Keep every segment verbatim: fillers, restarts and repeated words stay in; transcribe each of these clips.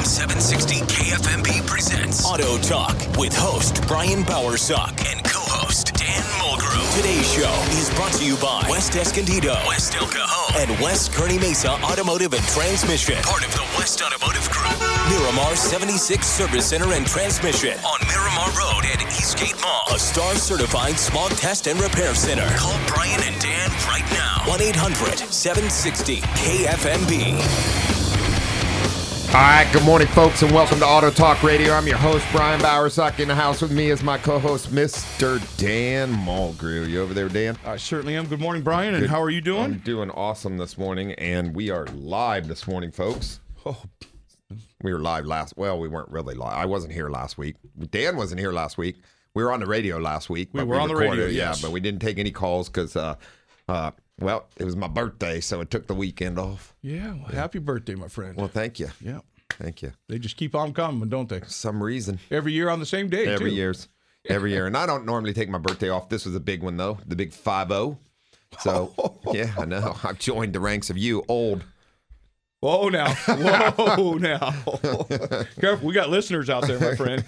M seven sixty K F M B presents Auto Talk with host Brian Bowersock and co-host Dan Mulgrew. Today's show is brought to you by West Escondido, West El Cajon, and West Kearny Mesa Automotive and Transmission, part of the West Automotive Group. Miramar seventy-six Service Center and Transmission on Miramar Road at Eastgate Mall. A star-certified smog test and repair center. Call Brian and Dan right now. one eight hundred seven sixty K F M B. All right, good morning, folks, and welcome to Auto Talk Radio. I'm your host, Brian Bowersock. In the house with me is my co-host, Mister Dan Mulgrew. You over there, Dan? I certainly am. Good morning, Brian, and Good. how are you doing? I'm doing awesome this morning, and we are live this morning, folks. Oh. We were live last, well, we weren't really live. I wasn't here last week. Dan wasn't here last week. We were on the radio last week. We were on the radio, yeah, yes. but we didn't take any calls because, uh, uh, well, it was my birthday, so it took the weekend off. Yeah, well, happy birthday, my friend. Well, thank you. Yeah. Thank you. They just keep on coming, don't they? For some reason. Every year on the same day, Every too. year's. Every year. And I don't normally take my birthday off. This was a big one, though. The big five oh. So, yeah, I know. I've joined the ranks of you old. Whoa, now. Whoa, now. Careful. We got listeners out there, my friend.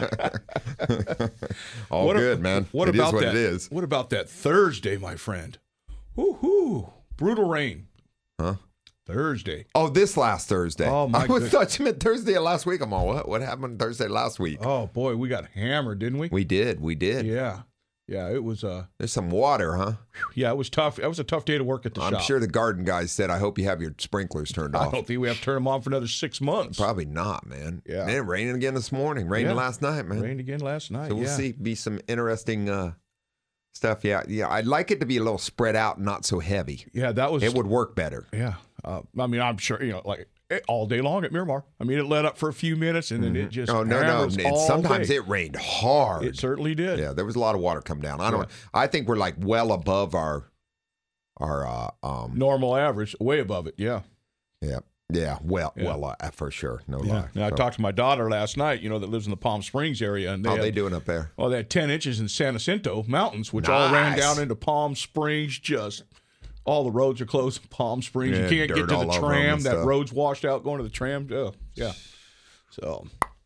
All what good, a, man. What it about is what that? it is. What about that Thursday, my friend? Woo-hoo. Brutal rain. Huh? Thursday. Oh, this last Thursday. Oh, my I was goodness. thought you meant Thursday of last week. I'm all, what? What happened Thursday last week? Oh, boy, we got hammered, didn't we? We did. We did. Yeah. Yeah, it was uh There's some water, huh? yeah, it was tough. It was a tough day to work at the I'm shop. sure the garden guys said, I hope you have your sprinklers turned I off. don't think we have to turn them on for another six months. Probably not, man. Yeah. Man, raining again this morning. Raining Yeah. last night, man. Rained again last night. So we'll yeah. see. Be some interesting uh, stuff. Yeah, yeah. I'd like it to be a little spread out, and not so heavy. Yeah, that was. It would work better. Yeah. Uh, I mean, I'm sure you know, like it, all day long at Miramar. I mean, it let up for a few minutes and then it just. Oh no, no. hammers It, all sometimes day. it rained hard. It certainly did. Yeah, there was a lot of water come down. I don't. Yeah. I think we're like well above our, our. Uh, um. Normal average, way above it. Yeah. Yeah. Yeah. Well. Yeah. Well. Uh, for sure. No Yeah. lie. Now, I So, talked to my daughter last night. You know, that lives in the Palm Springs area, and they how had, they doing up there? well, they had ten inches in San Jacinto Mountains, which all ran Nice. down into Palm Springs. Just all the roads are closed in Palm Springs. Yeah, you can't dirt get to all the over 'em tram. and That stuff. road's washed out going to the tram. Oh, yeah. So.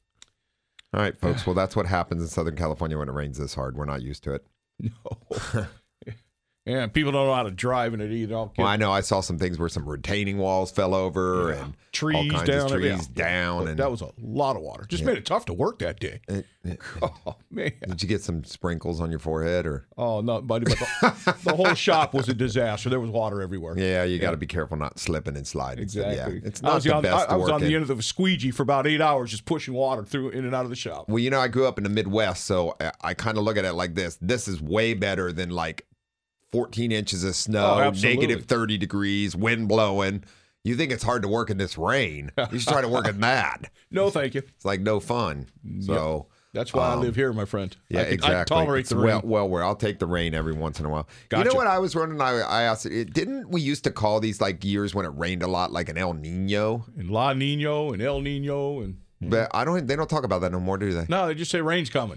All right, folks. Well, that's what happens in Southern California when it rains this hard. We're not used to it. No. Yeah, people don't know how to drive in it either. I'll Well, get I know I saw some things where some retaining walls fell over Yeah. and trees all kinds down. of yeah. trees down. But And that was a lot of water. Just Yeah. made it tough to work that day. It- it- Oh man. did you get some sprinkles on your forehead or? Oh no, buddy. But the, the whole shop was a disaster. There was water everywhere. Yeah, you got to be careful not slipping and sliding. So, Exactly. yeah, it's I not was, the on, best I, I to was work on the in. end of the squeegee for about eight hours, just pushing water through in and out of the shop. Well, you know, I grew up in the Midwest, so I, I kind of look at it like this. This is way better than like fourteen inches of snow, Oh, absolutely. negative thirty degrees, wind blowing. You think it's hard to work in this rain. You should try to work in that. No, thank you. It's like no fun. So That's why I um, live here, my friend. yeah, I can, exactly. I can tolerate It's the well, rain. well, where I'll take the rain every once in a while. You Gotcha. know what I was wondering? I, I asked, it, didn't we used to call these like years when it rained a lot like an El Nino? And La Nino and El Nino and But I don't. They don't talk about that no more, do they? no, they just say rain's coming.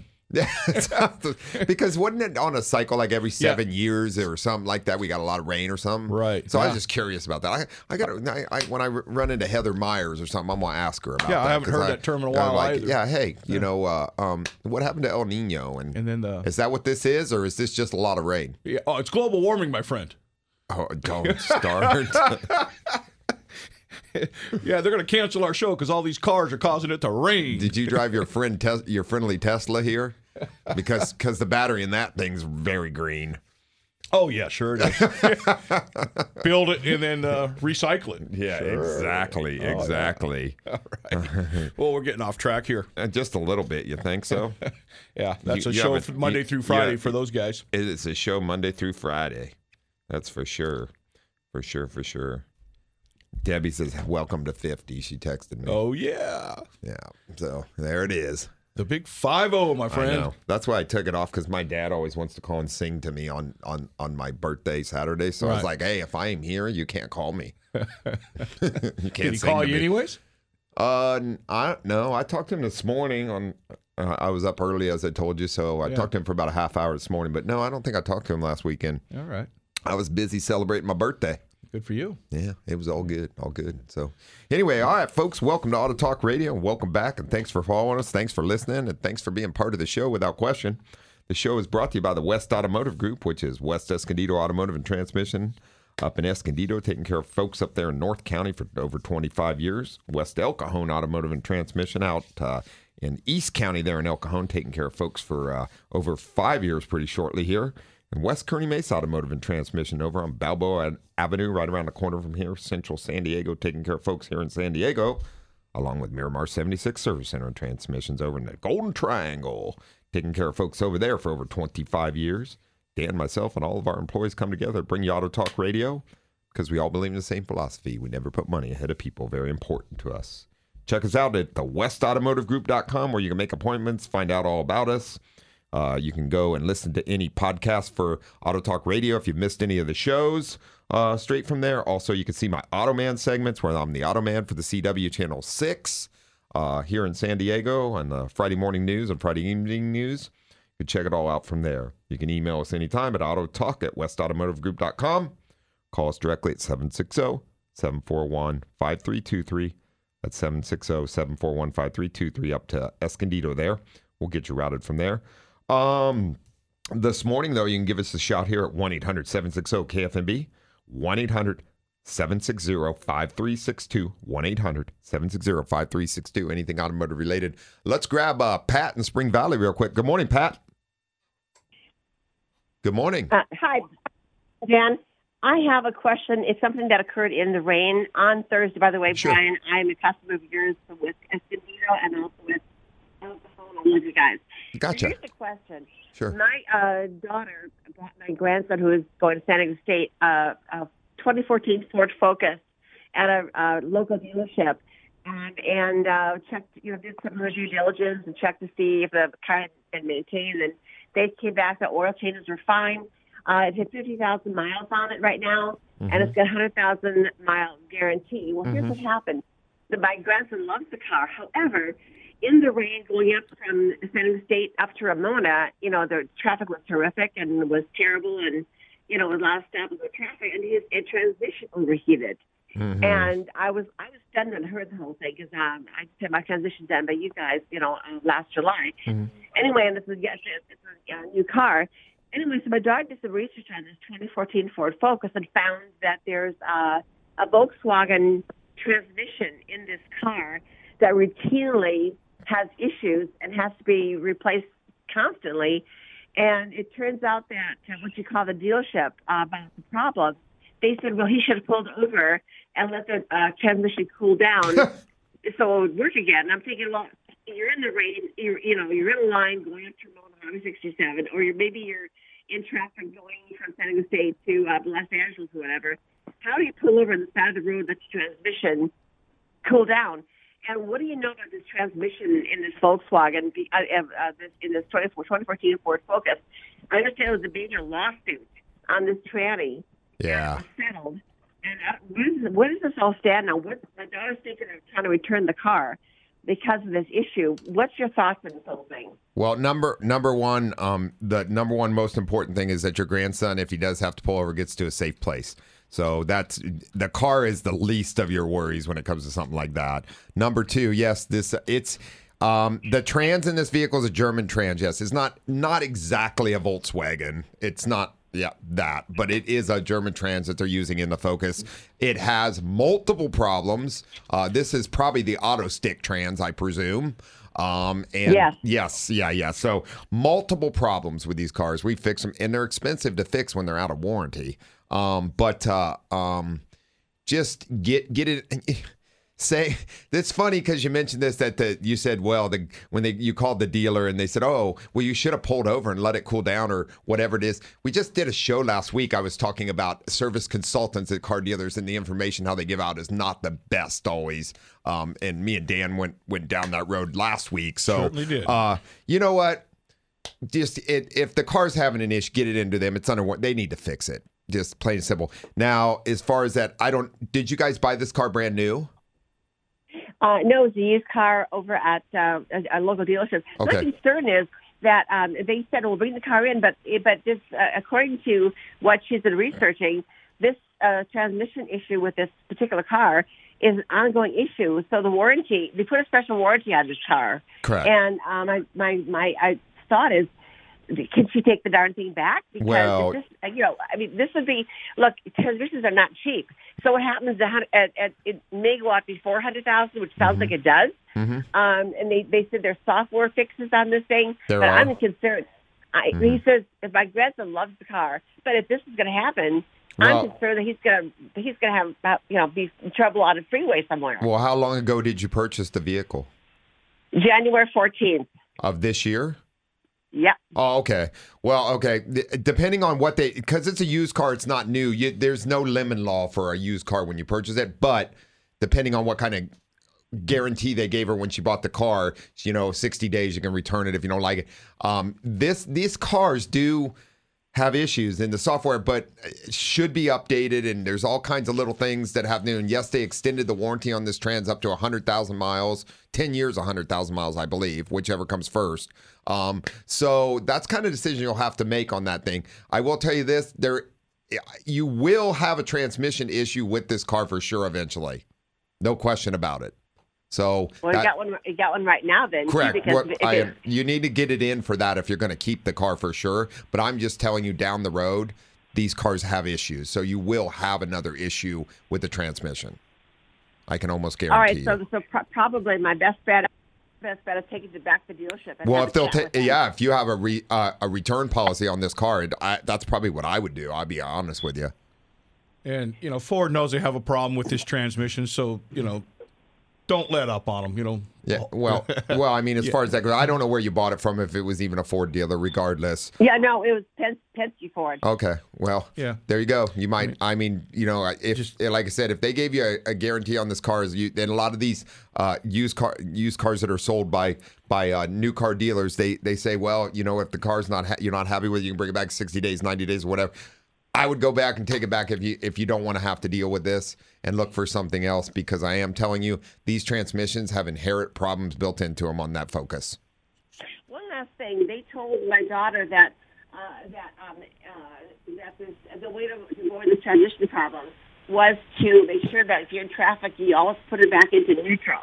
Because wasn't it on a cycle like every seven years or something like that? We got a lot of rain or something, Right. So I Yeah. was just curious about that. I, I got I, I, when I run into Heather Myers or something, I'm gonna ask her about Yeah, I that. haven't 'cause heard I- that term in a I'm while like, either. Yeah, hey, you know, uh, um, what happened to El Nino? And, And then the is that what this is, or is this just a lot of rain? yeah, oh, it's global warming, my friend. Oh, don't start. Yeah, they're going to cancel our show because all these cars are causing it to rain. Did you drive your friend tes- your friendly Tesla here? Because because the battery in that thing's very green. Oh, yeah, sure it is. Build it and then uh, recycle it. Yeah, Sure. exactly, Oh, yeah. exactly. All right. Well, we're getting off track here. Uh, Just a little bit, you think so? Yeah, that's You- a you show haven't- f- Monday you- through Friday yeah. for those guys. It's a show Monday through Friday. That's for sure. For sure, for sure. Debbie says, welcome to fifty. She texted me. Oh, yeah. Yeah. So there it is. The big five oh, my I friend. know. That's why I took it off, because my dad always wants to call and sing to me on, on, on my birthday Saturday. So I was Right. like, hey, if I am here, you can't call me. you can't Did he sing call to you me. anyways? Uh, n- I no, I talked to him this morning. On uh, I was up early, as I told you, so I Yeah. talked to him for about a half hour this morning. But no, I don't think I talked to him last weekend. All right. I was busy celebrating my birthday. Good for you. Yeah, it was all good, all good. So anyway, all right, folks, welcome to Auto Talk Radio. Welcome back, and thanks for following us. Thanks for listening, and thanks for being part of the show without question. The show is brought to you by the West Automotive Group, which is West Escondido Automotive and Transmission up in Escondido, taking care of folks up there in North County for over twenty-five years. West El Cajon Automotive and Transmission out uh, in East County there in El Cajon, taking care of folks for uh, over five years pretty shortly here. And West Kearny Mesa Automotive and Transmission over on Balboa Avenue, right around the corner from here, Central San Diego, taking care of folks here in San Diego, along with Miramar seventy-six Service Center and Transmissions over in the Golden Triangle, taking care of folks over there for over twenty-five years. Dan, myself, and all of our employees come together to bring you Auto Talk Radio because we all believe in the same philosophy. We never put money ahead of people. Very important to us. Check us out at the west automotive group dot com where you can make appointments, find out all about us. Uh, you can go and listen to any podcast for Auto Talk Radio if you've missed any of the shows uh, straight from there. Also, you can see my Automan segments where I'm the Automan for the C W Channel six uh, here in San Diego on the Friday morning news and Friday evening news. You can check it all out from there. You can email us anytime at autotalk at west automotive group dot com. Call us directly at seven six zero, seven four one, five three two three. That's seven six zero, seven four one, five three two three up to Escondido there. We'll get you routed from there. Um, this morning, though, you can give us a shout here at one eight hundred, seven six zero, K F M B, one eight hundred, seven six zero, five three six two, one eight hundred, seven six zero, five three six two, anything automotive related. Let's grab uh, Pat in Spring Valley real quick. Good morning, Pat. Good morning. Uh, hi, Dan. I have a question. It's something that occurred in the rain on Thursday. By the way, Sure. Brian, I'm a customer of yours with Escondido and also with El Cajon. I love you guys. Gotcha. So here's the question. Sure. My uh, daughter bought my grandson, who is going to San Diego State, uh, a twenty fourteen Ford Focus at a uh, local dealership, and, and uh, checked, you know, did some due diligence and checked to see if the car had been maintained. And they came back that oil changes were fine. Uh, it had fifty thousand miles on it right now, Mm-hmm. and it's got a one hundred thousand mile guarantee. Well, here's Mhm. what happened. The, my grandson loves the car. However, in the rain going up from San Diego State up to Ramona, you know, the traffic was horrific and was terrible, and, you know, a lot of stops with traffic, and his and transmission overheated. Mhm. And I was I was stunned and heard the whole thing because um, I just had my transition done by you guys, you know, uh, last July. Mhm. Anyway, and this is yes, it's a uh, new car. Anyway, so my daughter did some research on this twenty fourteen Ford Focus and found that there's uh, a Volkswagen transmission in this car that routinely has issues and has to be replaced constantly. And it turns out that uh, what you call the dealership uh, about the problem, they said, well, he should have pulled over and let the uh, transmission cool down so it would work again. And I'm thinking, well, you're in the rain, you're, you know, you're in a line going up to Highway sixty-seven, or you're, maybe you're in traffic going from San Diego State to uh, Los Angeles or whatever. How do you pull over on the side of the road, let your transmission cool down? And what do you know about this transmission in this Volkswagen, uh, uh, this, in this twenty fourteen Ford Focus? I understand it was a major lawsuit on this tranny. Yeah. It was settled. And uh, where, does, where does this all stand now? What, my daughter's thinking of trying to return the car because of this issue. What's your thoughts on this whole thing? Well, number number one, um, the number one most important thing is that your grandson, if he does have to pull over, gets to a safe place. So that's the car is the least of your worries when it comes to something like that. Number two, yes, this it's um, the trans in this vehicle is a German trans. Yes, it's not not exactly a Volkswagen. It's not. Yeah, that, but it is a German trans that they're using in the Focus. It has multiple problems. Uh, this is probably the auto stick trans, I presume. Um, and Yes. yes, yeah, yeah. So multiple problems with these cars. We fix them, and they're expensive to fix when they're out of warranty. Um, but uh, um, just get get it. Say that's funny because you mentioned this that the you said well the when they you called the dealer and they said oh well you should have pulled over and let it cool down or whatever it is. We just did a show last week. I was talking about service consultants at car dealers and the information how they give out is not the best always. Um, and me and Dan went went down that road last week. So Certainly did. Uh, you know what? Just it, if the car's having an issue, get it into them. It's under they need to fix it. Just plain and simple. Now, as far as that, I don't. Did you guys buy this car brand new? Uh, no, it's a used car over at uh, a, a local dealership. Okay. My concern is that um, they said we'll bring the car in, but but this, uh, according to what she's been researching, this uh, transmission issue with this particular car is an ongoing issue. So the warranty, they put a special warranty on this car. Correct. And um, my, my, my I thought is, can she take the darn thing back? Because well, this, you know, I mean, this would be, look, transmissions are not cheap. So what happens at, at it may go up to four hundred thousand dollars, which sounds mm-hmm. like it does. Mm-hmm. Um, and they, they said there's software fixes on this thing. There but are. I'm concerned. I, mm-hmm. He says, if my grandson loves the car, but if this is going to happen, well, I'm concerned that he's going to he's going to have, you know, be in trouble on a freeway somewhere. Well, how long ago did you purchase the vehicle? January fourteenth. Of this year? Yeah. Oh, okay. Well, okay. D- depending on what they, because it's a used car, it's not new. You, there's no lemon law for a used car when you purchase it. But depending on what kind of guarantee they gave her when she bought the car, you know, sixty days, you can return it if you don't like it. Um, this these cars do have issues in the software, but it should be updated. And there's all kinds of little things that have new. And yes, they extended the warranty on this trans up to one hundred thousand miles, ten years, one hundred thousand miles, I believe, whichever comes first. Um, so that's kind of decision you'll have to make on that thing. I will tell you this, there, you will have a transmission issue with this car for sure eventually. No question about it. So well, that, you got one. You got one right now, then. Correct. Because what, if I, it, you need to get it in for that if you're going to keep the car for sure. But I'm just telling you, down the road, these cars have issues, so you will have another issue with the transmission. I can almost guarantee. All right. you. So, so pro- probably my best bet. Best bet is taking it back to the dealership. And well, have if they'll take, take, yeah, if you have a re, uh, a return policy on this car, it, I, that's probably what I would do. I'll be honest with you. And you know, Ford knows they have a problem with this transmission, so you know, don't let up on them. You know. Yeah. Well, well, I mean, as yeah. far as that goes, I don't know where you bought it from. If it was even a Ford dealer, regardless. Yeah. No, it was Pen- Penske Ford. Okay. Well. Yeah. There you go. You might. I mean, you know, if Just, like I said, if they gave you a, a guarantee on this car, is you, then a lot of these uh, used car used cars that are sold by by uh, new car dealers, they they say, well, you know, if the car's not ha- you're not happy with it, you can bring it back sixty days, ninety days, whatever. I would go back and take it back if you if you don't want to have to deal with this and look for something else, because I am telling you, these transmissions have inherent problems built into them on that Focus. One last thing, they told my daughter that uh, that um, uh, that this, the way to avoid the transmission problem was to make sure that if you're in traffic, you always put it back into neutral.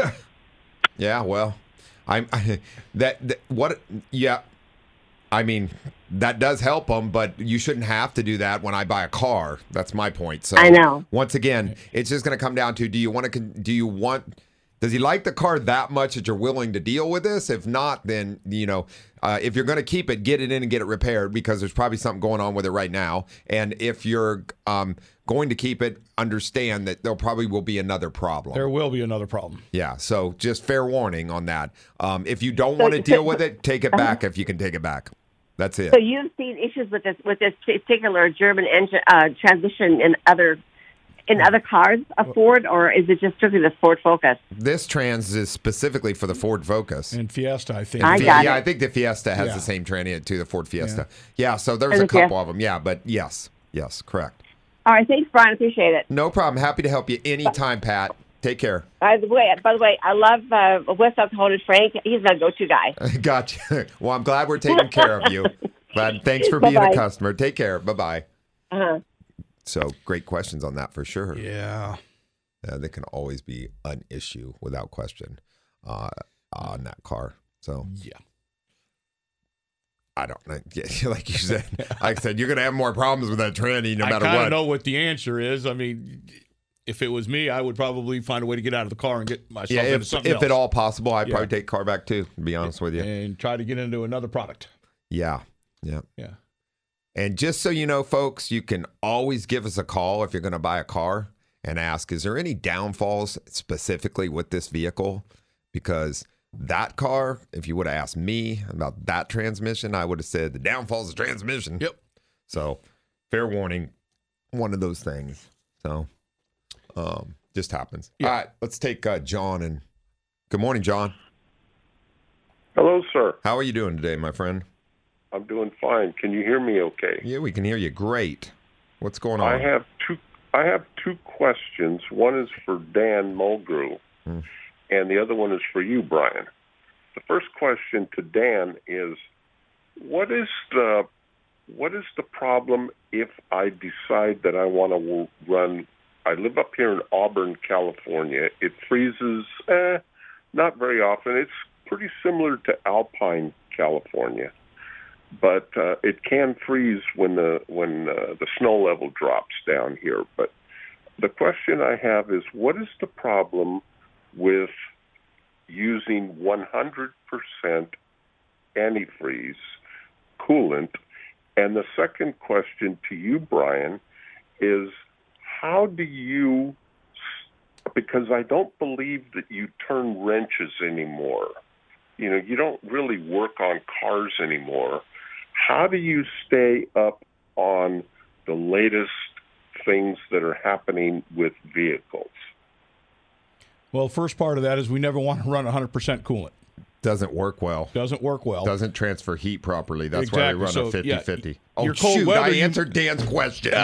Yeah, well, I'm I, that, that what yeah. I mean, that does help them, but you shouldn't have to do that when I buy a car. That's my point. So I know. Once again, it's just going to come down to, do you want to, do you want, does he like the car that much that you're willing to deal with this? If not, then, you know, uh, if you're going to keep it, get it in and get it repaired, because there's probably something going on with it right now. And if you're um, going to keep it, understand that there probably will be another problem. There will be another problem. Yeah. So just fair warning on that. Um, if you don't want to deal with it, take it back if you can take it back. That's it. So you've seen issues with this with this particular German engine uh, transmission in other in other cars, a Ford, or is it just strictly the Ford Focus? This trans is specifically for the Ford Focus and Fiesta, I think. I Fi- got yeah, it. I think the Fiesta has yeah. the same tranny in it too, the Ford Fiesta. Yeah, yeah so there's and a the couple Fiesta. of them. Yeah, but yes, yes, correct. All right, thanks, Brian. Appreciate it. No problem. Happy to help you anytime, Pat. Take care. By the way, by the way, I love uh, West Alcohol Frank. He's my go-to guy. Gotcha. Well, I'm glad we're taking care of you. Glad. Thanks for being Bye-bye. a customer. Take care. Bye bye. Uh-huh. So great questions on that for sure. Yeah. Uh, there can always be an issue without question uh, on that car. So yeah. I don't know. Yeah, like you said, like I said, you're going to have more problems with that tranny no I matter kind what. of know what the answer is. I mean, if it was me, I would probably find a way to get out of the car and get myself Yeah, into if, something if else. at all possible, I'd Yeah. probably take car back too, to be honest with you. And try to get into another product. Yeah, yeah. Yeah. And just so you know, folks, you can always give us a call if you're going to buy a car and ask, is there any downfalls specifically with this vehicle? Because that car, if you would have asked me about that transmission, I would have said the downfalls of transmission. Yep. So fair warning, one of those things. So um, just happens. Yeah. All right, let's take uh, John. And good morning, John. Hello, sir. How are you doing today, my friend? I'm doing fine. Can you hear me okay? Yeah, we can hear you great. What's going on? I have two I have two questions. One is for Dan Mulgrew, Hmm. and the other one is for you, Brian. The first question to Dan is, what is the what is the problem if I decide that I want to run? I live up here in Auburn, California. It freezes eh, not very often. It's pretty similar to Alpine, California, but uh, it can freeze when the when uh, the snow level drops down here. But the question I have is, what is the problem with using one hundred percent antifreeze coolant? And the second question to you, Brian, is how do you, because I don't believe that you turn wrenches anymore. You know, you don't really work on cars anymore. How do you stay up on the latest things that are happening with vehicles? Well, the first part of that is we never want to run one hundred percent coolant. Doesn't work well. Doesn't work well. Doesn't transfer heat properly. That's exactly. why we run so, a fifty-fifty. Yeah, oh, your cold shoot, weather, I you, answered Dan's question.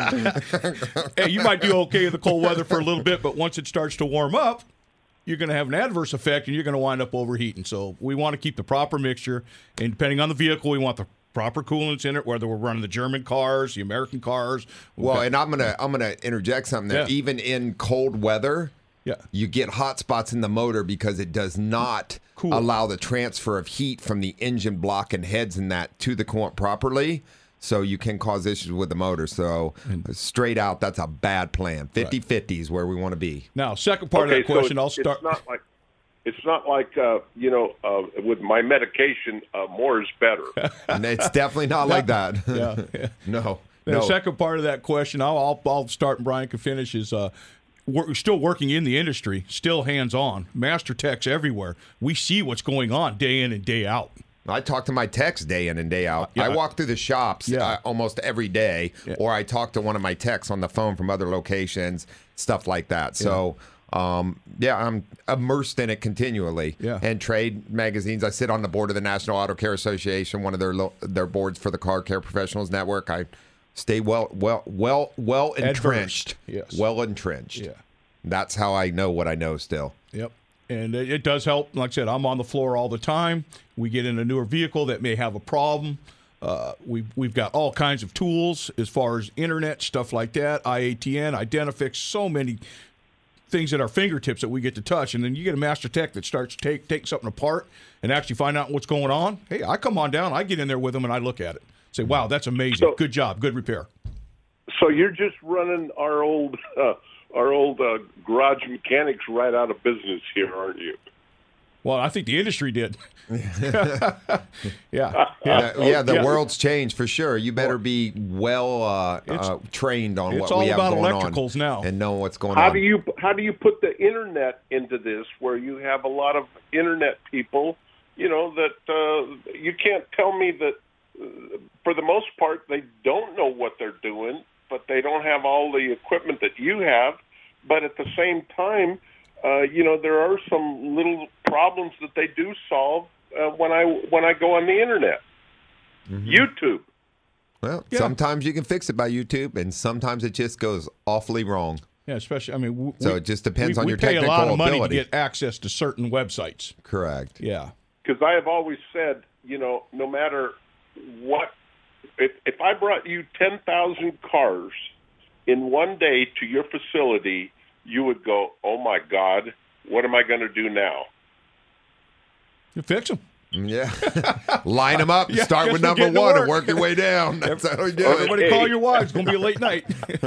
Hey, you might do okay with the cold weather for a little bit, but once it starts to warm up, you're going to have an adverse effect, and you're going to wind up overheating. So we want to keep the proper mixture, and depending on the vehicle, we want the proper coolants in it, whether we're running the German cars, the American cars. Well, got, and I'm gonna I'm gonna interject something there. Yeah. Even in cold weather, yeah. you get hot spots in the motor because it does not Cool. allow the transfer of heat from the engine block and heads and that to the coolant properly. So you can cause issues with the motor. So straight out, that's a bad plan. fifty-fifty is where we want to be. Now, second part okay, of that question, so I'll start. It's not like, it's not like uh, you know, uh, with my medication, uh, more is better. And it's definitely not like that. Yeah, yeah. no. The no. second part of that question, I'll, I'll, I'll start and Brian can finish, is uh, we're still working in the industry, still hands-on, master techs everywhere. We see what's going on day in and day out. I talk to my techs day in and day out. Yeah. I walk through the shops Yeah. uh, almost every day, Yeah. or I talk to one of my techs on the phone from other locations, stuff like that. So, um, yeah, I'm immersed in it continually. Yeah. And trade magazines. I sit on the board of the National Auto Care Association, one of their lo- their boards for the Car Care Professionals Network. I stay well, well, well, well entrenched. Yes. Well entrenched. Yeah. That's how I know what I know still. Yep. And it it does help. Like I said, I'm on the floor all the time. We get in a newer vehicle that may have a problem. Uh, we've, we've got all kinds of tools as far as internet, stuff like that, I A T N, Identifix, so many things at our fingertips that we get to touch. And then you get a master tech that starts to take, take something apart and actually find out what's going on. Hey, I come on down, I get in there with them, and I look at it. Say, wow, that's amazing. So, good job. Good repair. So you're just running our old uh, our old uh, garage mechanics right out of business here, aren't you? Well, I think the industry did. yeah. Yeah. Uh, yeah, the Yeah. world's changed for sure. You better be well uh, uh, trained on it's what all we have about going electricals on now. and know what's going How on. do you how do you put the internet into this, where you have a lot of internet people? You know that uh, you can't tell me that. Uh, for the most part, they don't know what they're doing, but they don't have all the equipment that you have. But at the same time, uh, you know, there are some little problems that they do solve uh, when I when I go on the internet. Mm-hmm. YouTube. Well, Yeah. sometimes you can fix it by YouTube, and sometimes it just goes awfully wrong. Yeah, especially, I mean, w- So we, it just depends we, on we your pay technical a lot of money ability. to get access to certain websites. Correct. Yeah. Because I have always said, you know, no matter what, if, if I brought you ten thousand cars in one day to your facility, you would go, oh, my God, what am I going to do now? You fix them. Yeah. Line them up. Yeah, Start guess with we're number getting to one and work. work your way down. That's how we do Everybody it. call your wives. It's going to be a late night.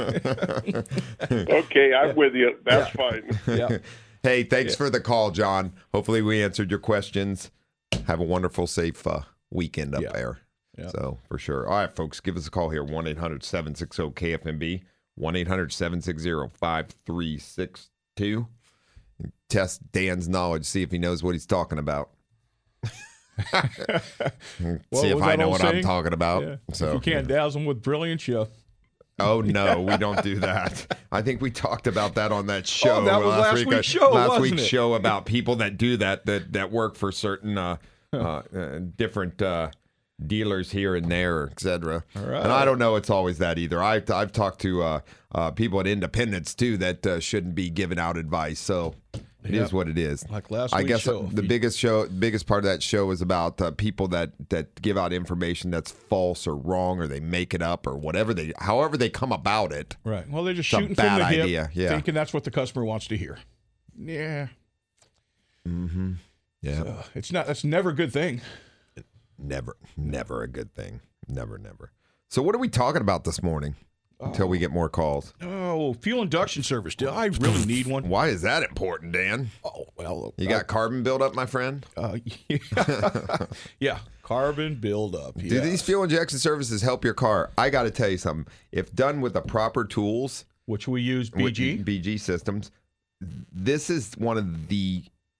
Okay, I'm with you. That's fine. yeah. Hey, thanks for the call, John. Hopefully we answered your questions. Have a wonderful, safe uh, weekend up Yeah. there. Yeah. So, for sure. All right, folks, give us a call here, one eight hundred seven six zero K F M B, one eight hundred seven six zero five three six two. Test Dan's knowledge, see if he knows what he's talking about. What see if was I that know old what saying? I'm talking about. Yeah. So, If you can't dazzle them with brilliance, you. Oh no, we don't do that. I think we talked about that on that show. Oh, that was last week. week's show, Last wasn't week's it? show about people that do that that that work for certain uh, uh, uh, different uh, dealers here and there, et cetera. All right. And I don't know it's always that either. I've I've talked to uh, uh, people at Independence too that uh, shouldn't be giving out advice. So It yep. is what it is. Like last I week's guess show. the biggest show, biggest part of that show is about uh, people that, that give out information that's false or wrong, or they make it up, or whatever they, however they come about it. Right. Well, they're just it's shooting a bad from the hip, idea. Yeah. thinking that's what the customer wants to hear. Yeah. Mm-hmm. Yeah. So it's not. That's never a good thing. Never, never a good thing. Never, never. So what are we talking about this morning? Until we get more calls. Oh, fuel induction service. Do I really need one? Why is that important, Dan? Oh, well. You got uh, carbon buildup, my friend? Uh, yeah. yeah, carbon buildup. Do yes. these fuel injection services help your car? I got to tell you something. If done with the proper tools, which we use B G, B G systems, this is one of the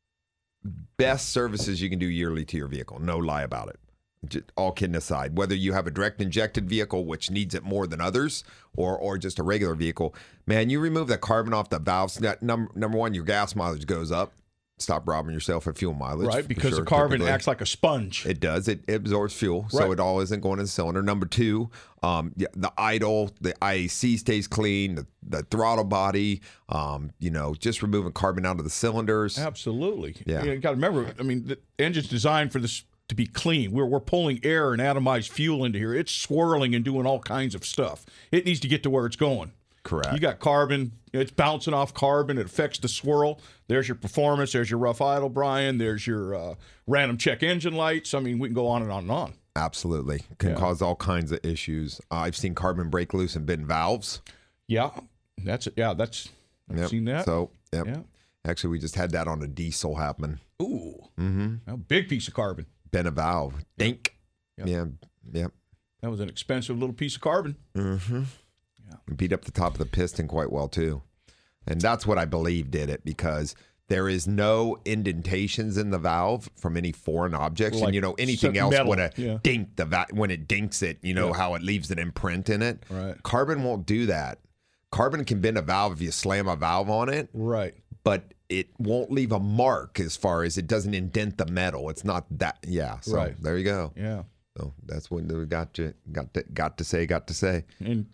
best services you can do yearly to your vehicle. No lie about it. All kidding aside, whether you have a direct injected vehicle, which needs it more than others, or or just a regular vehicle, man, you remove the carbon off the valves. Number, number one, your gas mileage goes up. Stop robbing yourself of fuel mileage. Right, because sure, the carbon typically. acts like a sponge. It does. It, it absorbs fuel, so right. it all isn't going in the cylinder. Number two, um, the idle, the I A C stays clean, the, the throttle body, um, you know, just removing carbon out of the cylinders. Absolutely. Yeah. You got to remember, I mean, the engine's designed for this to be clean. We're we're pulling air and atomized fuel into here. It's swirling and doing all kinds of stuff. It needs to get to where it's going. Correct. You got carbon. It's bouncing off carbon. It affects the swirl. There's your performance. There's your rough idle, Brian. There's your uh, random check engine lights. I mean, we can go on and on and on. Absolutely. Can yeah. cause all kinds of issues. Uh, I've seen carbon break loose in bin valves. Yeah. That's it. Yeah, that's I've yep. seen that. So, yep. yeah. Actually, we just had that on a diesel happen. Ooh. Mm-hmm. A big piece of carbon. Been a valve. Dink. Yep. Yeah. Yep. That was an expensive little piece of carbon. Mm-hmm. Yeah. Beat up the top of the piston quite well, too. And that's what I believe did it, because there is no indentations in the valve from any foreign objects. Like and, you know, anything else metal. would have yeah. dinked the va- when it dinks it, you know, yeah. how it leaves an imprint in it. Right. Carbon won't do that. Carbon can bend a valve if you slam a valve on it. Right. But it won't leave a mark as far as it doesn't indent the metal. It's not that, yeah. So right. there you go. Yeah. So that's what we got to, got to, got to say, got to say. And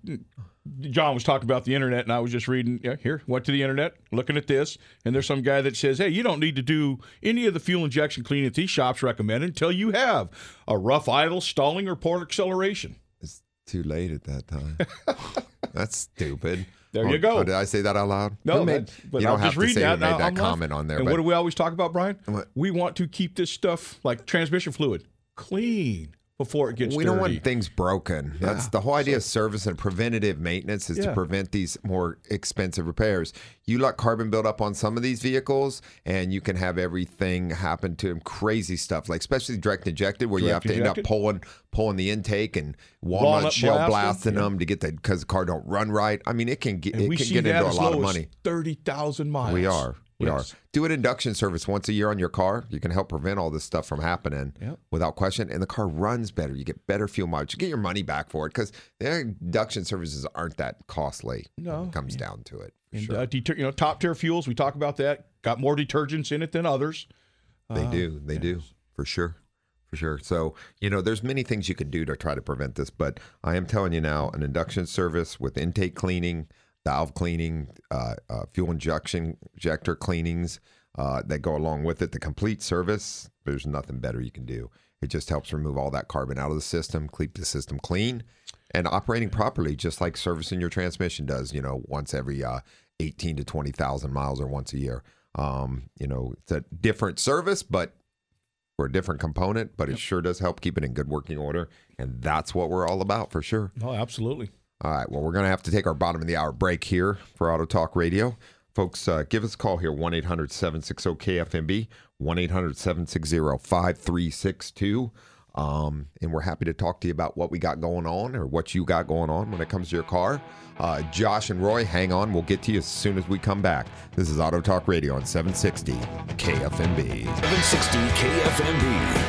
John was talking about the internet, and I was just reading, yeah, here, went to the internet, looking at this, and there's some guy that says, hey, you don't need to do any of the fuel injection cleaning that these shops recommend until you have a rough idle, stalling, or port acceleration. It's too late at that time. That's stupid. There oh, you go. Oh, did I say that out loud? No, made, but you don't I'm have just to reading say that. who made Now, that I'm comment laughing. on there. And but, what do we always talk about, Brian? What? We want to keep this stuff like transmission fluid clean before it gets we dirty. don't want things broken. Yeah. That's the whole idea of service and preventative maintenance is Yeah. to prevent these more expensive repairs. You let carbon build up on some of these vehicles, and you can have everything happen to them. Crazy stuff, like especially direct injected, where Direct you have to injected? end up pulling pulling the intake and Walnut walnut shell blasting, blasting yeah. them to get the because the car don't run right. I mean, it can get And it we can see get that into a as lot low of as money. thirty thousand miles. We are. We Yes. are. Do an induction service once a year on your car. You can help prevent all this stuff from happening Yep. without question. And the car runs better. You get better fuel mileage. You get your money back for it because the induction services aren't that costly. No. When it comes down to it. And Sure. uh, deter- you know, top tier fuels, we talk about that. Got more detergents in it than others. They Uh, do. They yes. do. For sure. For sure. So, you know, there's many things you can do to try to prevent this. But I am telling you now, an induction service with intake cleaning, valve cleaning, uh, uh, fuel injection injector cleanings uh, that go along with it, the complete service, there's nothing better you can do. It just helps remove all that carbon out of the system, keep the system clean, and operating properly, just like servicing your transmission does, you know, once every uh, eighteen to twenty thousand miles or once a year. Um, you know, it's a different service, but for a different component, but it sure does help keep it in good working order. And that's what we're all about for sure. Oh, absolutely. All right. Well, we're going to have to take our bottom of the hour break here for Auto Talk Radio. Folks, uh, give us a call here, one eight hundred seven six zero K F M B, one eight hundred seven six zero five three six two. Um, and we're happy to talk to you about what we got going on or what you got going on when it comes to your car. Uh, Josh and Roy, hang on. We'll get to you as soon as we come back. This is Auto Talk Radio on seven sixty K F M B. seven sixty K F M B.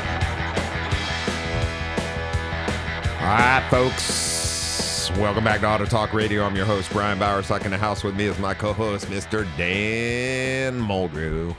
All right, folks. Welcome back to Auto Talk Radio. I'm your host, Brian Bauer. Stuck in the house with me is my co-host, Mister Dan Mulgrew.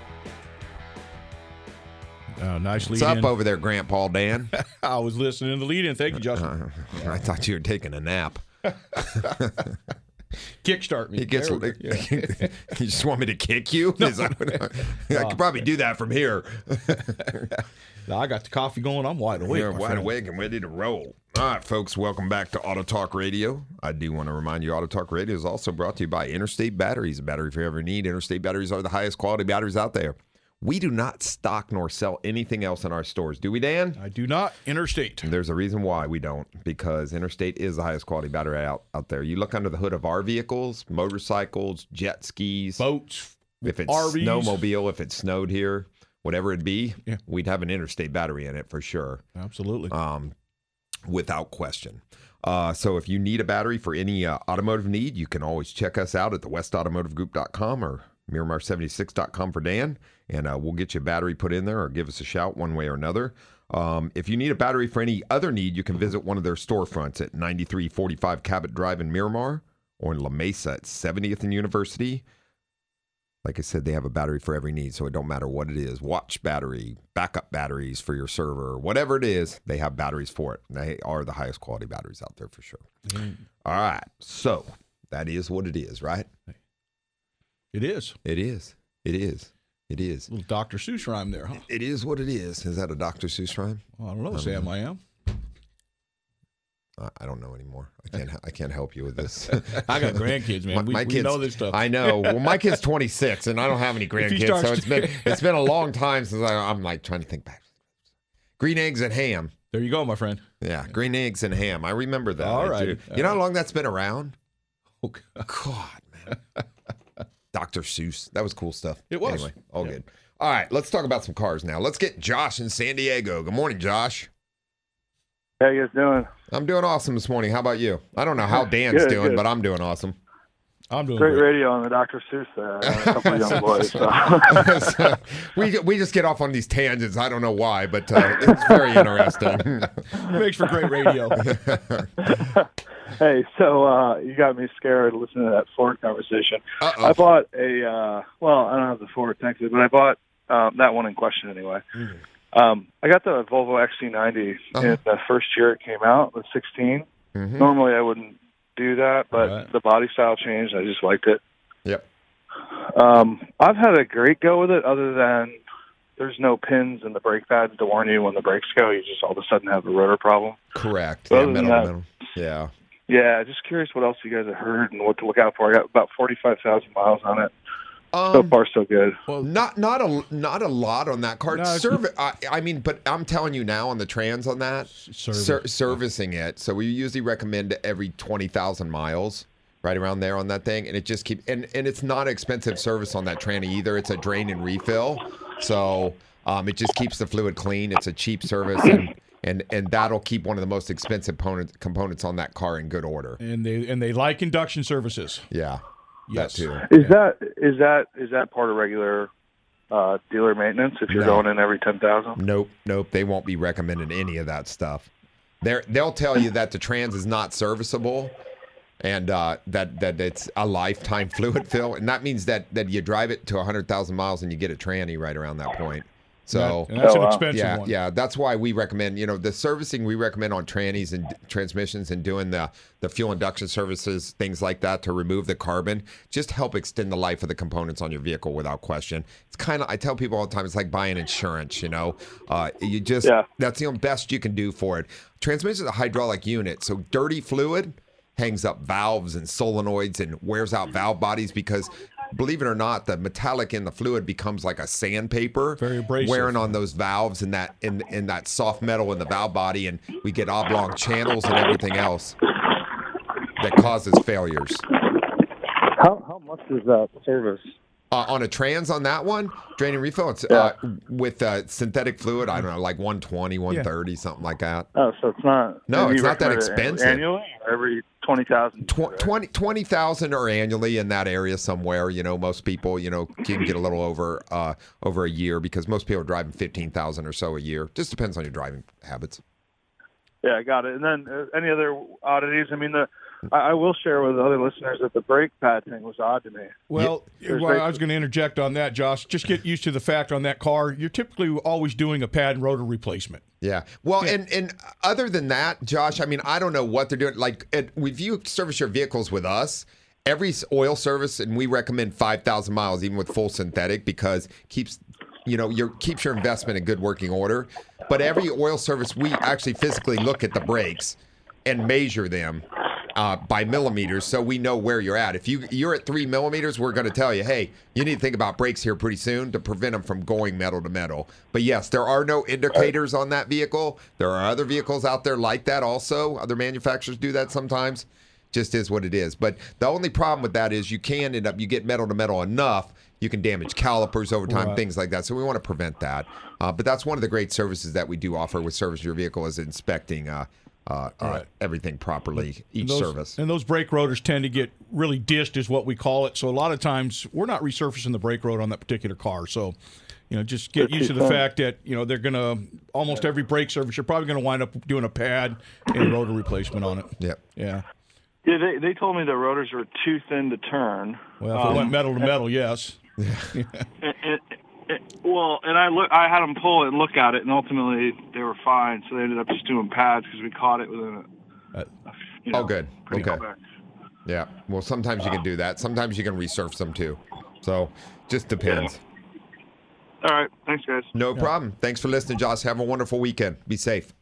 Uh, nice lead What's up in. over there, Grandpa Dan? I was listening to the lead in. Thank you, Justin. Uh, I thought you were taking a nap. Kickstart me. He gets. There we go. Yeah. You just want me to kick you? Is that what I, I could probably do that from here. Now I got the coffee going. I'm wide awake. We're my wide friend. awake and ready to roll. All right, folks, welcome back to Auto Talk Radio. I do want to remind you, Auto Talk Radio is also brought to you by Interstate Batteries, a battery for you ever need. Interstate Batteries are the highest quality batteries out there. We do not stock nor sell anything else in our stores. Do we, Dan? I do not. Interstate. There's a reason why we don't, because Interstate is the highest quality battery out, out there. You look under the hood of our vehicles, motorcycles, jet skis, Boats. if it's R Vs. snowmobile, if it snowed here, whatever it be, Yeah. we'd have an Interstate battery in it for sure. Absolutely. Um, without question. Uh, so if you need a battery for any uh, automotive need, you can always check us out at the west automotive group dot com or miramar seventy-six dot com for Dan, and uh, we'll get you a battery put in there or give us a shout one way or another. Um, if you need a battery for any other need, you can visit one of their storefronts at ninety-three forty-five Cabot Drive in Miramar or in La Mesa at seventieth and University. Like I said, they have a battery for every need, so it don't matter what it is. Watch battery, backup batteries for your server, whatever it is, they have batteries for it. They are the highest quality batteries out there for sure. Mm. All right, so that is what it is, right? It is. It is. It is. It is. Little Doctor Seuss rhyme there, huh? It is what it is. Is that a Doctor Seuss rhyme? Well, I don't know, I Sam. don't know. I am. I I don't know anymore. I can't. I can't help you with this. I got grandkids, man. My, we, my we kids, know this stuff. I know. Well, my kid's twenty-six, and I don't have any he grandkids, starts so it's been it's been a long time since I, I'm like trying to think back. Green eggs and ham. There you go, my friend. Yeah, green eggs and ham. I remember that. All I right. do. All You know how right. long that's been around? Oh, God. God, man. Doctor Seuss. That was cool stuff. It was. Anyway, all Yeah. good. All right, let's talk about some cars now. Let's get Josh in San Diego. Good morning, Josh. How you guys doing? I'm doing awesome this morning. How about you? I don't know how Dan's Good, doing, good. but I'm doing awesome. I'm doing Great great. radio on the Doctor Seuss there. I got a couple of young boys. So. So, we we just get off on these tangents. I don't know why, but uh, it's very interesting. Makes for great radio. Hey, so uh, you got me scared listening to that Ford conversation. Uh-oh. I bought a, uh, well, I don't have the Ford, thankfully, but I bought um, that one in question anyway. Mm. Um, I got the Volvo X C ninety Uh-huh. in the first year it came out, the sixteen. Mhm. Normally I wouldn't do that, but Right. the body style changed. I just liked it. Yep. Um, I've had a great go with it, other than there's no pins in the brake pads to warn you when the brakes go. You just all of a sudden have a rotor problem. Correct. Other Yeah, than metal, that- metal. Yeah. Yeah, just curious what else you guys have heard and what to look out for. I got about forty-five thousand miles on it. Um, So far, so good. Well, Not not a not a lot on that car. No, it's- Serv- I, I mean, but I'm telling you now on the trans on that, service. ser- servicing it. So we usually recommend every twenty thousand miles, right around there on that thing, and it just keep and and it's not an expensive service on that tranny either. It's a drain and refill, so um, it just keeps the fluid clean. It's a cheap service, and and and that'll keep one of the most expensive component, components on that car in good order. and they and they like induction services. Yeah, Yes. that too. Is that is that is that part of regular uh, dealer maintenance? If you're No. going in every ten thousand. Nope, nope. They won't be recommending any of that stuff. They're, they'll tell you that the trans is not serviceable and uh, that, that it's a lifetime fluid fill. And that means that, that you drive it to one hundred thousand miles and you get a tranny right around that point. So, and that's Oh, an wow. expensive yeah, one. yeah. That's why we recommend, you know, the servicing we recommend on trannies and d- transmissions and doing the, the fuel induction services, things like that to remove the carbon, just help extend the life of the components on your vehicle without question. It's kind of, I tell people all the time, it's like buying insurance, you know, uh, you just, Yeah. that's the best you can do for it. Transmission is a hydraulic unit. So dirty fluid hangs up valves and solenoids and wears out valve bodies because, believe it or not, the metallic in the fluid becomes like a sandpaper, Very abrasive. wearing on those valves and that in in that soft metal in the valve body, and we get oblong channels and everything else that causes failures. How how much is that service? Uh, on a trans on that one, drain and refill, it's Yeah. uh, with uh, synthetic fluid, I don't know, like one twenty, one thirty, something like that. Oh, so it's not. No, maybe it's you not that recommend it expensive. Annually, or every twenty thousand. Tw- twenty twenty thousand or annually in that area somewhere. You know, most people, you know, can get a little over uh, over a year because most people are driving fifteen thousand or so a year. Just depends on your driving habits. Yeah, I got it. And then uh, any other oddities? I mean, the I, I will share with other listeners that the brake pad thing was odd to me. Well, There's well, I basi- was going to interject on that, Josh. Just get used to the fact on that car, you're typically always doing a pad and rotor replacement. Yeah. Well, and and other than that, Josh, I mean, I don't know what they're doing. Like, it, if you service your vehicles with us, every oil service, and we recommend five thousand miles, even with full synthetic, because keeps you know your keeps your investment in good working order. But every oil service, we actually physically look at the brakes and measure them uh, by millimeters, so we know where you're at. If you you're at three millimeters, we're going to tell you, hey, you need to think about brakes here pretty soon to prevent them from going metal to metal. But yes, there are no indicators on that vehicle. There are other vehicles out there like that also. Other manufacturers do that sometimes. Just is what it is. But the only problem with that is you can end up, you get metal to metal enough, you can damage calipers over time, right. Things like that. So we want to prevent that. Uh, but that's one of the great services that we do offer with Service Your Vehicle is inspecting uh, uh, right. uh, everything properly, each and those, service. And those brake rotors tend to get really dished is what we call it. So a lot of times we're not resurfacing the brake rotor on that particular car. So, you know, just get used to the fact that, you know, they're going to, almost every brake service, you're probably going to wind up doing a pad and rotor replacement on it. Yep. Yeah. Yeah, they they told me the rotors were too thin to turn. Well, if um, it went metal to metal, yes. Yeah. and, and, and, well, and I look, I had them pull it and look at it, and ultimately they were fine. So they ended up just doing pads because we caught it within a. a you know, oh, good. Okay. Quick. Yeah. Well, sometimes you can do that. Sometimes you can resurface them too. So, just depends. Yeah. All right. Thanks, guys. No yeah. problem. Thanks for listening, Josh. Have a wonderful weekend. Be safe.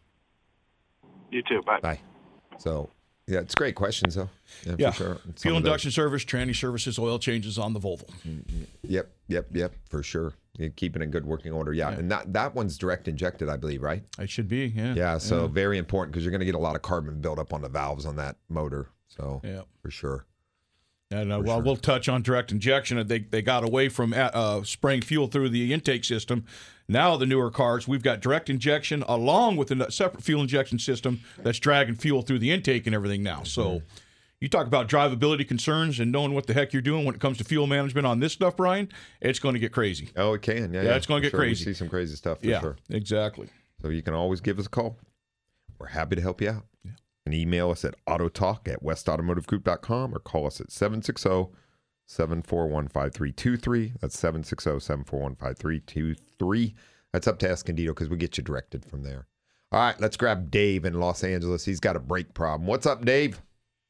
You too. Bye. Bye. So. Yeah, it's great questions, though. Yeah, yeah. for sure. Fuel induction service, tranny services, oil changes on the Volvo. Yep, yep, yep, for sure. You keep it in good working order. Yeah, yeah. And that, that one's direct injected, I believe, right? It should be, yeah. Yeah, so yeah. very important because you're going to get a lot of carbon buildup on the valves on that motor. So, yeah. for sure. And uh, for well, sure. we'll touch on direct injection. They they got away from uh, spraying fuel through the intake system. Now the newer cars, we've got direct injection along with a separate fuel injection system that's dragging fuel through the intake and everything now. So mm-hmm. you talk about drivability concerns and knowing what the heck you're doing when it comes to fuel management on this stuff, Brian, it's going to get crazy. Oh, it can. Yeah, yeah, yeah. it's going to get sure. crazy. We see some crazy stuff for yeah, sure. exactly. So you can always give us a call. We're happy to help you out. Yeah. And email us at autotalk at west automotive group dot com or call us at seven six zero, seven four one, five three two three. That's seven six zero, seven four one, five three two three. That's up to Escondido because we get you directed from there. All right, let's grab Dave in Los Angeles. He's got a brake problem. What's up, Dave?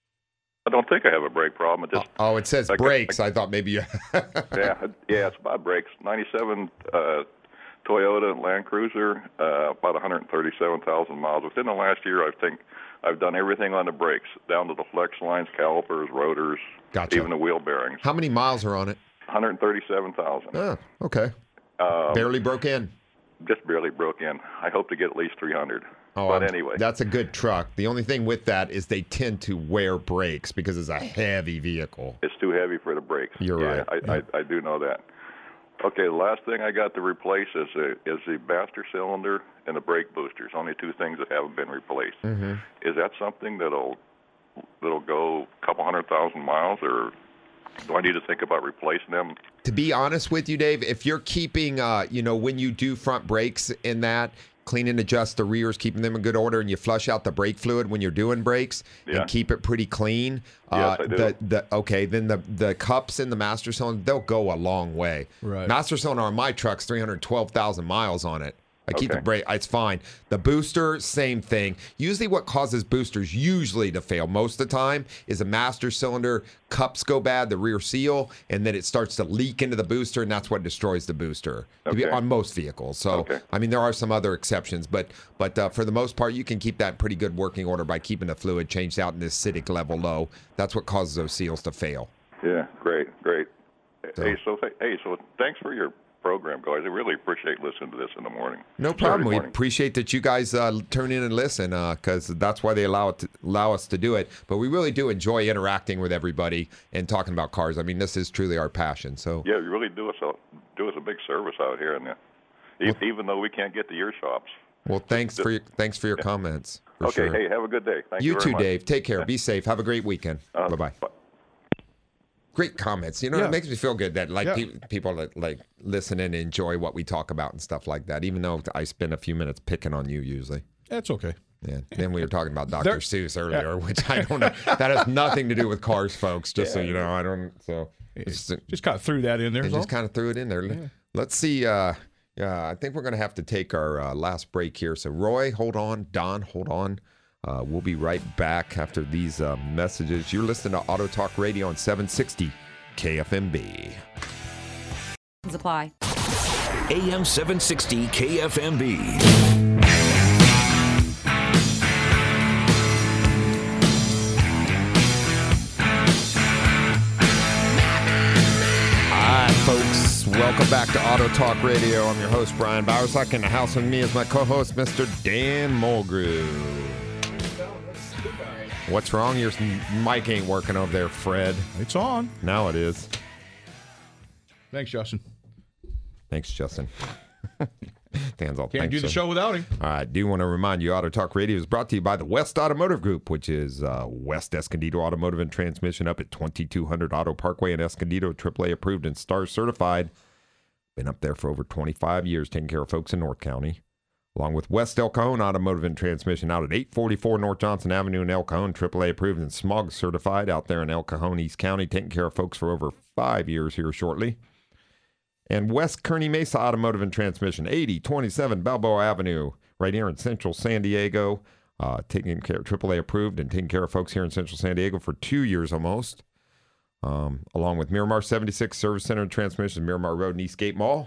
I don't think I have a brake problem. It just, oh, it says I, brakes. I, I thought maybe you... yeah, yeah, it's about brakes. ninety-seven uh, Toyota Land Cruiser, uh, about one hundred thirty-seven thousand miles. Within the last year, I think I've done everything on the brakes, down to the flex lines, calipers, rotors, gotcha. Even the wheel bearings. How many miles are on it? one hundred thirty-seven thousand. Oh, okay. Um, Barely broke in. Just barely broke in. I hope to get at least three hundred. Oh, but I'm, anyway. That's a good truck. The only thing with that is they tend to wear brakes because it's a heavy vehicle. It's too heavy for the brakes. You're yeah, right. I, yeah. I, I do know that. Okay, the last thing I got to replace is, a, is the master cylinder and the brake boosters. Only two things that haven't been replaced. Mm-hmm. Is that something that'll that'll go a couple hundred thousand miles, or do I need to think about replacing them? To be honest with you, Dave, if you're keeping, uh, you know, when you do front brakes in that, clean and adjust the rears, keeping them in good order, and you flush out the brake fluid when you're doing brakes yeah. and keep it pretty clean. Yes, uh, I do. The, the, okay, then the, the cups in the master cylinder, they'll go a long way. Right. Master cylinder on my truck's three hundred twelve thousand miles on it. I keep okay. the brake. It's fine. The booster, same thing. Usually what causes boosters usually to fail most of the time is a master cylinder, cups go bad, the rear seal, and then it starts to leak into the booster, and that's what destroys the booster okay. to be, on most vehicles. So, okay. I mean, there are some other exceptions, but but uh, for the most part, you can keep that in pretty good working order by keeping the fluid changed out and the acidic level low. That's what causes those seals to fail. Yeah, great, great. So. Hey, so th- hey, so thanks for your program, guys. I really appreciate listening to this in the morning. No problem. We morning. appreciate that you guys uh, turn in and listen because uh, that's why they allow it to, allow us to do it. But we really do enjoy interacting with everybody and talking about cars. I mean, this is truly our passion. So yeah, you really do us a do us a big service out here, and well, even though we can't get to your shops. Well, thanks for your, thanks for your yeah. comments. For okay. Sure. Hey, have a good day. Thank you, you very too, much. Dave. Take care. Be safe. Have a great weekend. Uh, bye-bye. Bye. Great comments. You know, yeah. it makes me feel good that like yeah. pe- people that like listen and enjoy what we talk about and stuff like that. Even though I spend a few minutes picking on you usually. That's okay. Yeah. Then we were talking about Doctor There, Seuss earlier, yeah. which I don't know. That has nothing to do with cars, folks. Just yeah. so you know, I don't. So it's, just kind of threw that in there. I just kind of threw it in there. Yeah. Let's see. Uh, yeah, I think we're going to have to take our uh, last break here. So Roy, hold on. Don, hold on. Uh, we'll be right back after these uh, messages. You're listening to Auto Talk Radio on seven sixty K F M B. Apply. A M seven sixty K F M B. Hi, folks. Welcome back to Auto Talk Radio. I'm your host, Brian Bowersock. In the house with me is my co-host, Mister Dan Mulgrew. What's wrong? Your mic ain't working over there, Fred. It's on. Now it is. Thanks, Justin. Thanks, Justin. Dan's all Can't thanks, do the so. show without him. All right, I do want to remind you, Auto Talk Radio is brought to you by the West Automotive Group, which is uh, West Escondido Automotive and Transmission up at twenty-two hundred Auto Parkway in Escondido, triple A approved and STAR certified. Been up there for over twenty-five years, taking care of folks in North County. Along with West El Cajon Automotive and Transmission out at eight forty-four North Johnson Avenue in El Cajon, triple A approved and smog certified out there in El Cajon, East County, taking care of folks for over five years here shortly. And West Kearney Mesa Automotive and Transmission, eighty twenty-seven Balboa Avenue, right here in Central San Diego, uh, taking care of triple A approved and taking care of folks here in Central San Diego for two years almost. Um, along with Miramar seventy-six Service Center and Transmission, Miramar Road and Eastgate Mall.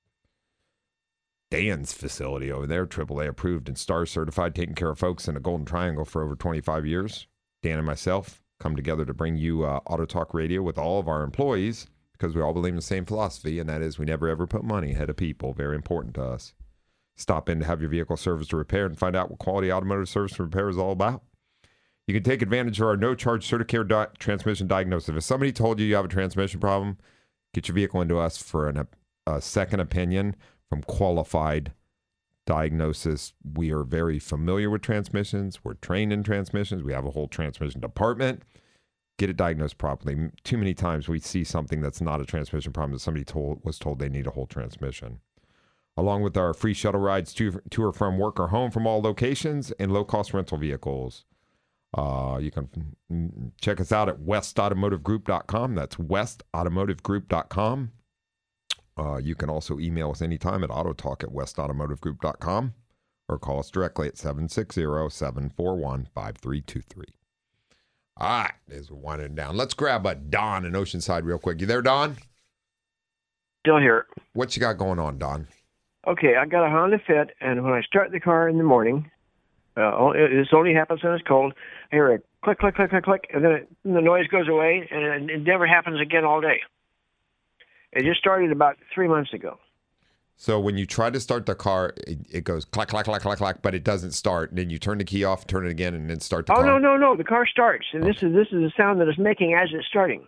Dan's facility over there, triple A approved and STAR certified, taking care of folks in the Golden Triangle for over twenty-five years. Dan and myself come together to bring you uh, Auto Talk Radio with all of our employees because we all believe in the same philosophy, and that is we never ever put money ahead of people. Very important to us. Stop in to have your vehicle serviced or repaired and find out what quality automotive service and repair is all about. You can take advantage of our no-charge Certicare di- transmission diagnosis. If somebody told you you have a transmission problem, get your vehicle into us for an, a second opinion from qualified diagnosis. We are very familiar with transmissions. We're trained in transmissions. We have a whole transmission department. Get it diagnosed properly. Too many times we see something that's not a transmission problem that somebody told was told they need a whole transmission. Along with our free shuttle rides to, to or from work or home from all locations and low-cost rental vehicles. Uh, you can check us out at west automotive group dot com. That's west automotive group dot com. Uh, you can also email us anytime at autotalk at west automotive group dot com or call us directly at seven six zero, seven four one, five three two three. All right, as we're winding down, let's grab a Don in Oceanside real quick. You there, Don? Still here. What you got going on, Don? Okay, I got a Honda Fit, and when I start the car in the morning, uh, this only happens when it's cold, I hear a click, click, click, click, click, and then it, and the noise goes away, and it, it never happens again all day. It just started about three months ago. So when you try to start the car, it, it goes clack, clack, clack, clack, clack, but it doesn't start. And then you turn the key off, turn it again, and then start the oh, car. Oh, no, no, no. The car starts, and this is this is the sound that it's making as it's starting.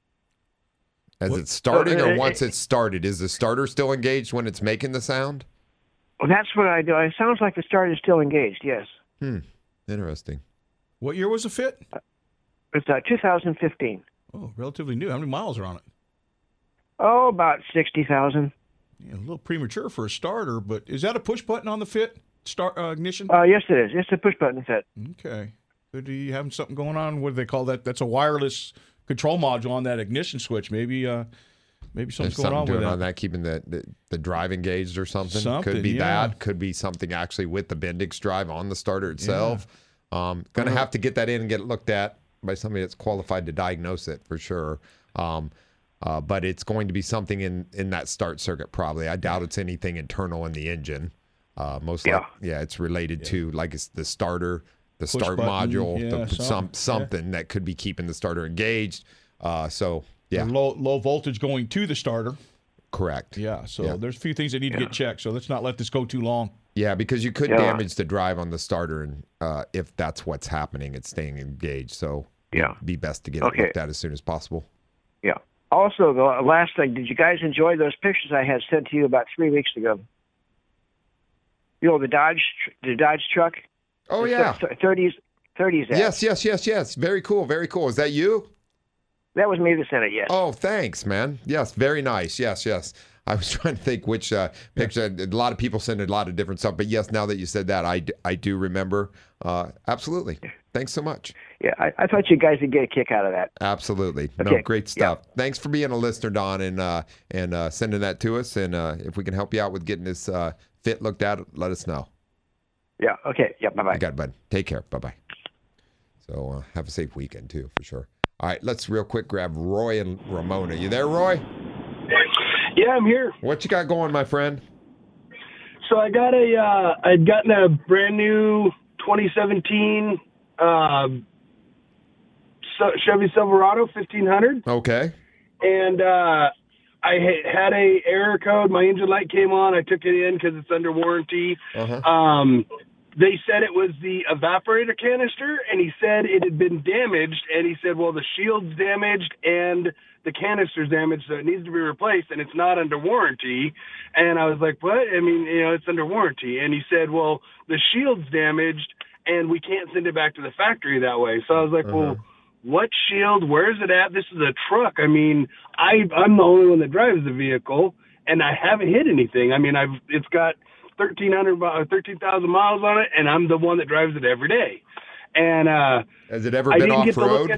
As what? it's starting so, uh, or once it, it's started? Is the starter still engaged when it's making the sound? Well, that's what I do. It sounds like the starter is still engaged, yes. Hmm. Interesting. What year was the Fit? It's uh, two thousand fifteen. Oh, relatively new. How many miles are on it? Oh, about sixty thousand. Yeah, a little premature for a starter, but is that a push button on the Fit start uh, ignition? Uh, yes, it is. It's a push button Fit. Okay. Could you having something going on? What do they call that? That's a wireless control module on that ignition switch. Maybe uh, maybe something's There's going something on doing with that. on that, keeping the, the, the drive engaged or something. Something, Could be yeah. that. Could be something actually with the Bendix drive on the starter itself. Yeah. Um, going to uh-huh. have to get that in and get it looked at by somebody that's qualified to diagnose it for sure. Um, uh, but it's going to be something in, in that start circuit probably. I doubt it's anything internal in the engine. Uh, most yeah. like, yeah, it's related yeah. to like it's the starter, the Push start button, module, yeah, the, something, some something yeah. that could be keeping the starter engaged. Uh, so yeah, low low voltage going to the starter. Correct. Yeah. So yeah. there's a few things that need yeah. to get checked. So let's not let this go too long. Yeah, because you could yeah. damage the drive on the starter, and uh, if that's what's happening, it's staying engaged. So yeah, it'd be best to get okay. it looked at as soon as possible. Yeah. Also, the last thing, did you guys enjoy those pictures I had sent to you about three weeks ago? You know, the Dodge, the Dodge truck. Oh the yeah, thirties, thirties. Yes, yes, yes, yes. Very cool, very cool. Is that you? That was me that sent it. Yes. Oh, thanks, man. Yes, very nice. Yes, yes. I was trying to think which uh, picture. A lot of people send a lot of different stuff, but yes, now that you said that, I, I do remember. Uh, absolutely. Thanks so much. Yeah, I, I thought you guys would get a kick out of that. Absolutely. Okay. No, great stuff. Yeah. Thanks for being a listener, Don, and uh, and uh, sending that to us. And uh, if we can help you out with getting this uh, fit looked at, let us know. Yeah. Okay. Yeah. Bye bye. You got it, bud. Take care. Bye bye. So uh, have a safe weekend too, for sure. All right, let's real quick grab Roy and Ramona. You there, Roy? Yeah, I'm here. What you got going, my friend? So I got a, uh, I'd gotten a brand new twenty seventeen uh, Chevy Silverado fifteen hundred. Okay. And uh, I had a error code. My engine light came on. I took it in because it's under warranty. Uh-huh. Um, they said it was the evaporator canister, and he said it had been damaged. And he said, well, the shield's damaged and the canister's damaged, so it needs to be replaced, and it's not under warranty. And I was like, what? I mean, you know, it's under warranty. And he said, well, the shield's damaged, and we can't send it back to the factory that way. So I was like, uh-huh. well, what shield? Where is it at? This is a truck. I mean, I, I'm the only one that drives the vehicle, and I haven't hit anything. I mean, I've it's got thirteen hundred, thirteen thousand miles on it, and I'm the one that drives it every day. And uh, has it ever been off road?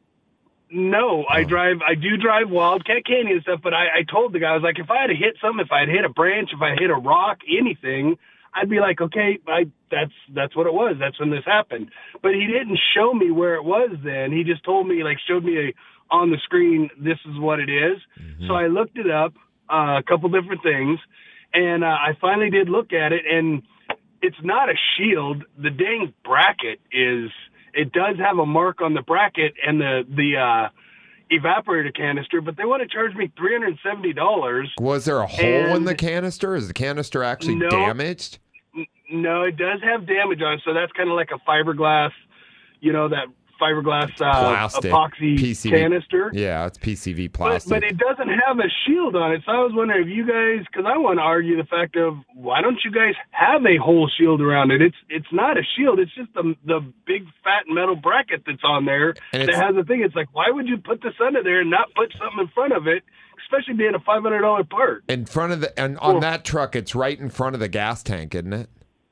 No, I oh. drive. I do drive Wildcat Canyon and stuff. But I, I told the guy, I was like, if I had hit something, if I had hit a branch, if I hit a rock, anything, I'd be like, okay, I that's that's what it was. That's when this happened. But he didn't show me where it was. Then he just told me, like, showed me a, on the screen, this is what it is. Mm-hmm. So I looked it up, uh, a couple different things. And uh, I finally did look at it, and it's not a shield. The dang bracket is, it does have a mark on the bracket and the, the uh, evaporator canister, but they want to charge me three hundred seventy dollars. Was there a hole in the canister? Is the canister actually no, damaged? N- no, it does have damage on it, so that's kind of like a fiberglass, you know, that fiberglass uh, plastic, epoxy P C V canister. Yeah, it's P C V plastic. But, but it doesn't have a shield on it. So I was wondering if you guys, because I want to argue the fact of why don't you guys have a whole shield around it? It's it's not a shield. It's just the the big fat metal bracket that's on there and that has a thing. It's like, why would you put this under there and not put something in front of it, especially being a five hundred dollars part? In front of the, and on that truck, it's right in front of the gas tank, isn't it?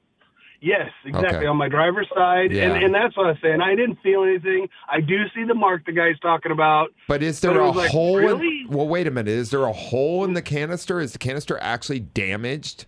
Yes, exactly, okay. on my driver's side, yeah. and, and that's what I was saying. I didn't feel anything. I do see the mark the guy's talking about. But is there but a like, hole? really? In, well, wait a minute. Is there a hole in the canister? Is the canister actually damaged?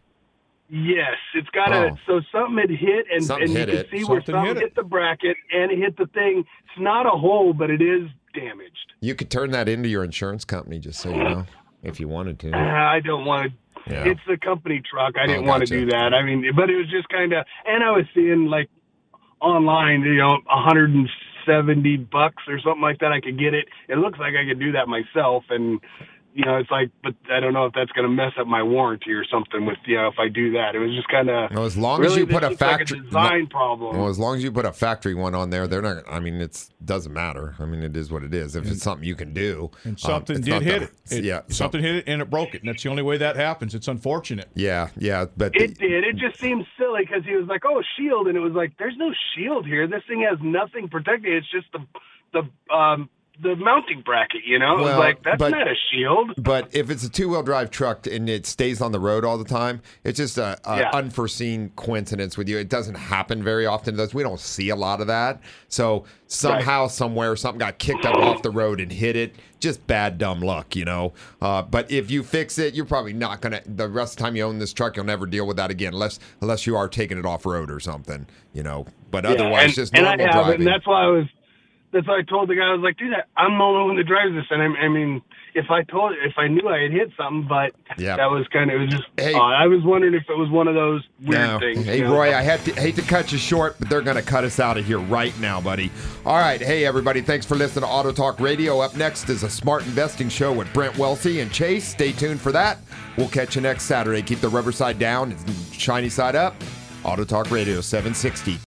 Yes, it's got oh. a so something had hit, and, something and you hit can it. see Something where something hit, hit, it. the bracket and it hit the thing. It's not a hole, but it is damaged. You could turn that into your insurance company, just so you know, if you wanted to. Uh, I don't want to. Yeah. It's the company truck. I didn't Oh, want to gotcha. do that. I mean, but it was just kind of, and I was seeing like online, you know, one hundred seventy bucks or something like that. I could get it. It looks like I could do that myself, and you know, it's like, but I don't know if that's going to mess up my warranty or something with, you know, if I do that. It was just kind of. Well, as long really, as you this put a looks like factory a design problem. Well, as long as you put a factory one on there, they're not. I mean, it's doesn't matter. I mean, it is what it is. If it's something you can do, And something um, it's did not hit the- it. it. Yeah, Something hit it and it broke it. And that's the only way that happens. It's unfortunate. Yeah, yeah, but It did. It just seemed silly because he was like, "Oh, shield," and it was like, "There's no shield here. This thing has nothing protecting it. It's just the the um the mounting bracket. You know, it Well, was like that's but- not a shield." But if it's a two-wheel drive truck and it stays on the road all the time, it's just a, a Yeah. unforeseen coincidence with you. It doesn't happen very often. Those we don't see a lot of that. So somehow, Right. somewhere, something got kicked up off the road and hit it. Just bad, dumb luck, you know. Uh, but if you fix it, you're probably not gonna. The rest of the time you own this truck, you'll never deal with that again, unless unless you are taking it off road or something, you know. But Yeah, otherwise, and, just and normal I have driving. it, and that's why I was. That's why I told the guy, I was like, dude, I'm the only one that drives this. And I, I mean, if I told, if I knew I had hit something, but Yeah. that was kind of, it was just, Hey. uh, I was wondering if it was one of those weird No. things. Hey, you know? Roy, I had to, hate to cut you short, but they're going to cut us out of here right now, buddy. All right. Hey, everybody. Thanks for listening to Auto Talk Radio. Up next is a smart investing show with Brent Welsey and Chase. Stay tuned for that. We'll catch you next Saturday. Keep the rubber side down and shiny side up. Auto Talk Radio seven sixty.